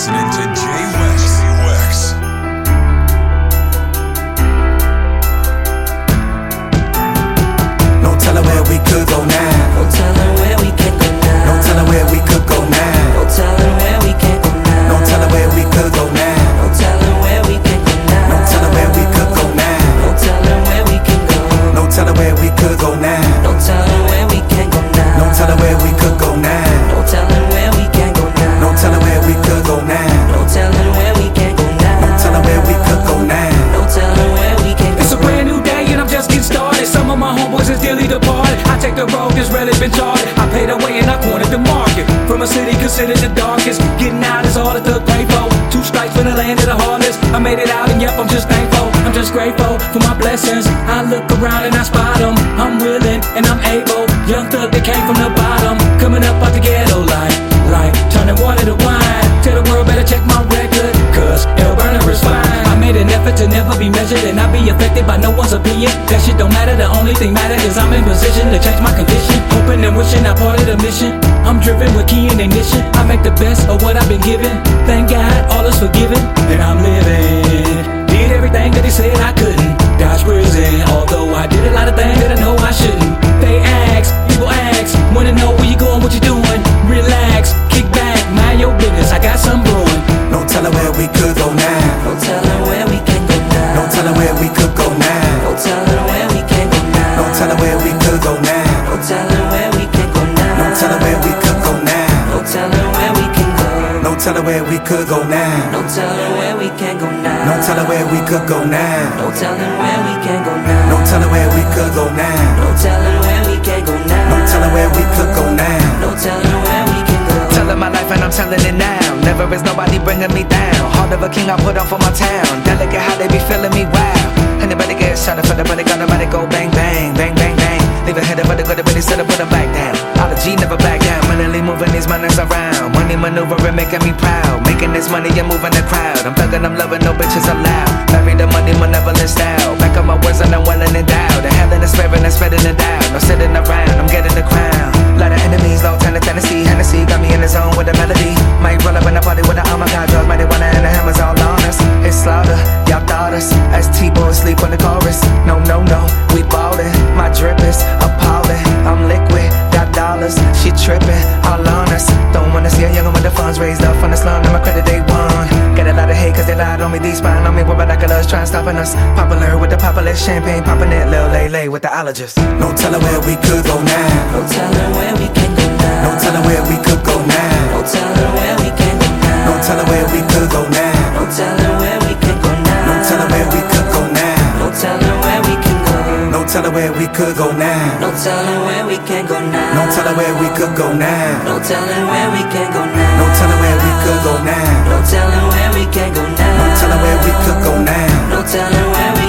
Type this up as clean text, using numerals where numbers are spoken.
listening to Jay Wex. No telling where we could go now. No telling where we can go now. No telling where we could go now. No telling where we can go now. No telling where we could go now. No telling where we can go now. No telling where we could go now. No telling where we can go. No telling where we could go now. No telling where we can go now. No telling where we could go now. No telling where we can go now. No telling where we could go now. No telling where we can go now. No telling where we could go now. No telling where we can go. It's a brand new day and I'm just getting started. Some of my homeboys is dearly departed. I take the road that's rarely been charted. I paid the way and I cornered the market. From a city considered the darkest, getting out is all that took pay for. 2 strikes for the land of the heartless. I made it out and yep, I'm just thankful. I'm just grateful for my blessings. I look around and I spot them. I'm willing and I'm able. Young thug that came from the bottom, coming up out the ghetto life, turning water to wine. Tell the world better check my record, cause El Burner is fine. I made an effort to never be measured and not be affected by no one's opinion. That shit don't matter, the only thing matter is I'm in position to change my condition. Hoping and wishing I'm part of the mission. I'm driven with key and ignition. I make the best of what I've been given. Thank God, all is forgiven, and I'm living. Did everything that he said I couldn't. Dodge prison, although I did a lot of things that I know I shouldn't. They ask, people ask, wanna know where you going, what you doing. Relax, kick back, mind your business, I got some brewing. No telling where we could go now. No telling where we can go now. No telling where we could go now. No telling where we can go now. No telling where we could go now. No telling where we can go now. No telling where we could go now. No telling where we can go. No telling where we could go now. No telling where we can go now. No telling where we could go now. No telling where we can go now. No telling where we could go now. No telling where we can go now. No telling where we could go now. No telling where we can go. Telling my life and I'm telling it now. Never is nobody bringing me down. Heart of a king I put on for my town. Delicate how they be feeling me, wow. Anybody get shot up for the money, got nobody go bang bang, bang bang bang. Leave a header for the good, but they said to put them back down. All the G never back down, money moving these monies around. Money maneuvering, making me proud. Making this money and moving the crowd. I'm thugging, I'm loving, no bitches allowed. Marry the money, malevolent style. Back up my words and I'm well and endowed. The hell in the spirit and spreading it out. No sitting around, I'm getting the crown. Lot of enemies, low turn to Tennessee. Hennessy got me in the zone with a melody. Might roll up in the party with the oh my god drugs. Marijuana and the hammers all on us. It's slaughter, y'all thought us. As T-boys sleep on the chorus. No, we ballin'. My drip is appalling. I'm liquid, got dollars. She trippin', all on us. Don't wanna see a youngin' with the funds raised up on the slum. I'm a credit they won. Get a lot of hate cause they lied on me. These spying on me with binoculars trying stopping us. Popular with the popular champagne poppin' it. Lil Lay with the ologist. No telling where we could go now. No telling where we can go now. No telling where we could go now. No telling where we can go now. No telling where we could go now. No telling where we can go now. No telling where we could go now. No telling where we can go. No telling where we could go now. No telling where we can go now. No telling where we could go now. No telling where we can go now. No telling where we could go now. No telling where we can go now. No telling where we could go now. No telling where we